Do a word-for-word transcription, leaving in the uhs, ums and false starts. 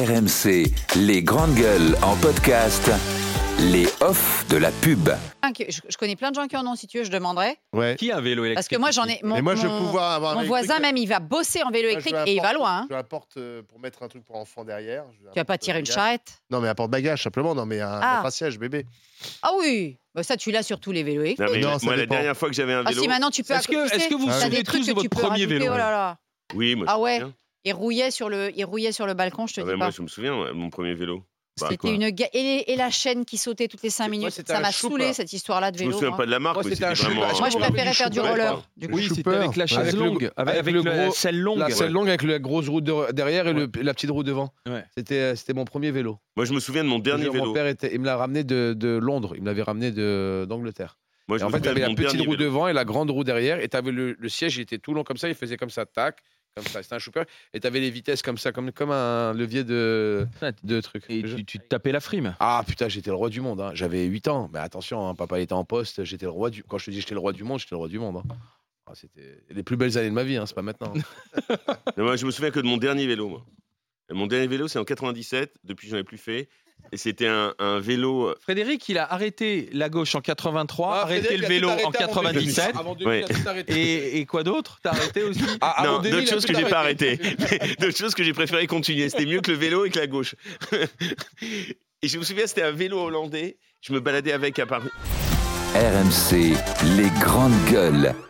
R M C, les grandes gueules en podcast, les off de la pub. Je, je connais plein de gens qui en ont, si tu veux, je demanderais. Ouais. Qui a un vélo électrique? Parce que moi, j'en ai. Mon, Mais moi, je mon- vais pouvoir avoir un mon vélo voisin, électrique. même, il va bosser en vélo Moi, je électrique veux et il un va porte- loin. Hein. Je veux un porte euh, pour mettre un truc pour enfant derrière. Je veux un Tu vas pas porte tirer une bagage. charrette? Non, mais un porte-bagage, simplement. Non, mais un, Ah. mettre un siège, bébé. Ah oui, bah, ça, tu l'as sur tous les vélos électriques. Non, mais Non, ça moi, la dépend. dernière fois que j'avais un Ah vélo. si, maintenant, tu peux. Est-ce que- tu sais, est-ce que vous vous t'as souvenez des trucs tous que de tu votre peux premier rajouter, vélo? Oh là là. Oui, moi, je Ah me ouais. souviens. Il rouillait sur le, il rouillait sur le balcon, je te Ah dis ouais, pas. moi, je me souviens, ouais, mon premier vélo. Bah, C'était quoi une ga- et, et la chaîne qui sautait toutes les cinq Moi, minutes. c'était Ça un m'a chouper. saoulé cette histoire-là de Je me vélo. souviens moi. pas de la marque, Moi, mais c'était un c'était vraiment. chouper. Moi, je Moi, préférais du faire du chouper, roller. quoi. Du coup. Oui, Le c'était chouper. avec la chaise Avec le- longue, avec, avec le le la gros- selle longue. La selle Ouais. longue avec la grosse roue de- derrière et le- la petite roue devant. Ouais. C'était, euh, c'était mon premier vélo. Moi, je me souviens de mon dernier Mon vélo. père était, il me l'a ramené de, de Londres. Il me l'avait ramené de, d'Angleterre. Moi, Et je en me fait, tu souviens avais de la mon petite dernier roue vélo. devant et la grande roue derrière. Et tu avais le, le siège, il était tout long comme ça. Il faisait comme ça, tac, comme ça. C'était un chouper. Et tu avais les vitesses comme ça, comme, comme un levier de, Ah, de truc. Et tu, tu te tapais la frime. Ah putain, j'étais le roi du monde. Hein. J'avais huit ans. Mais attention, hein, papa était en poste. J'étais le roi du. Quand je te dis j'étais le roi du monde, j'étais le roi du monde. Hein. Ah, c'était les plus belles années de ma vie. Hein. C'est pas maintenant. Non, moi, je me souviens que de mon dernier vélo. Moi. Et mon dernier vélo, c'est en quatre-vingt-dix-sept. Depuis, j'en ai plus fait. Et c'était un, un vélo. euh, Frédéric, il a arrêté la gauche en quatre-vingt-trois, Ah, arrêté Frédéric le a vélo tout arrêté en avant quatre-vingt-dix-sept. Avant deux mille, Ouais. il a tout arrêté. Et, et quoi d'autre? T'as arrêté aussi? Ah, avant Non, deux mille, d'autres il a choses tout que j'ai pas arrêté. arrêtées. Mais d'autres choses que j'ai préféré continuer. C'était mieux que le vélo et que la gauche. Et je me souviens, c'était un vélo hollandais. Je me baladais avec à Paris. R M C, les grandes gueules.